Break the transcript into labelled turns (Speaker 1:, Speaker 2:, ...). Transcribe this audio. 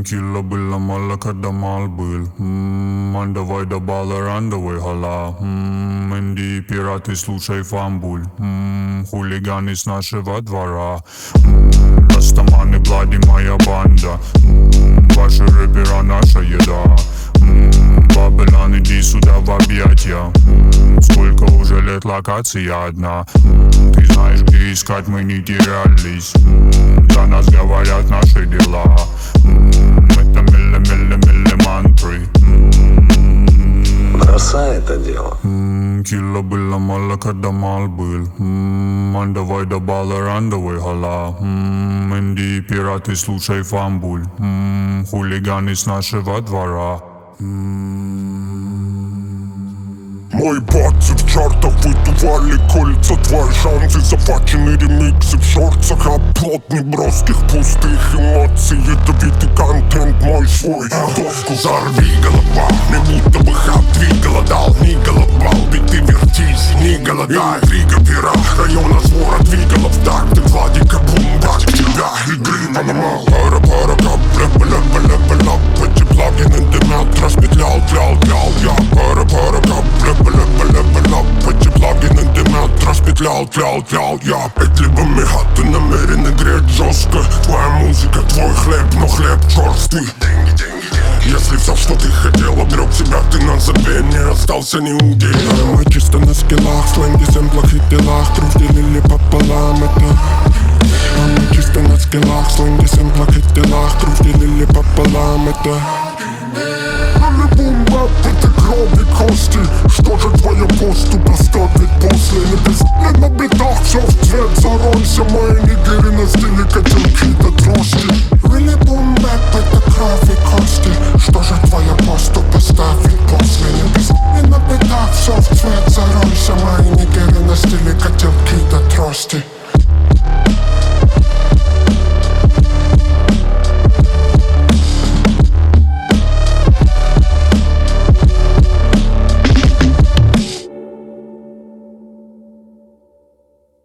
Speaker 1: Килла было мало, когда мал был. Давай до бала рандовой хала. Инди пираты, слушай фамбуль. Хулиганы с нашего двора. Растаманы, Блади, моя банда. Ваши рэпера, наша еда. Бабелан, иди сюда в объятия. Сколько уже лет локация одна. Ты знаешь, где искать, мы не терялись. За нас говорят наши дела. Это милле мантры.
Speaker 2: Бросай это дело.
Speaker 1: Килла было мало, когда мал был. Давай до бала рандовой хала. Инди пираты, слушай фамбуль. Хулиганы с нашего двора.
Speaker 3: Мои бацы в чартах выдували кольца. Твои шансы, захвачены ремиксы в шорцах. Оплот неброских пустых эмоций. Ядовитый контент мой свой. Доску зарви, голова. Не будто бы хаб двигала дал. Не голодал, ведь ты вертись, не голодай. Трига пера, района свора двигала в такт. Владика бумба, тебя игры наломал. Пара-пара, кап-бля-бля-бля-бля. Эти плагины дымят, распетлял, тлял-тлял. Я пара-пара, кап-бля-бля-бля-бля. Эти плагины дымят, распетлял, тлял-тлял. Я петлевыми хаты намерены греть жестко. Твоя музыка, твой хлеб, но хлеб черствый. Если все, что ты хотел, обрек себя ты на забвение, остался неудел. Мы чисто на скиллах, сленге, сэмплах и делах. Кровь делили пополам, это. Мы чисто на скиллах, сленге, сэмплах и делах. Кровь делили пополам, это. Бум-бап, это кровь и кости. Что же твоя посту поставить после? Не пиздец на битах, все в цвет, заройся, мои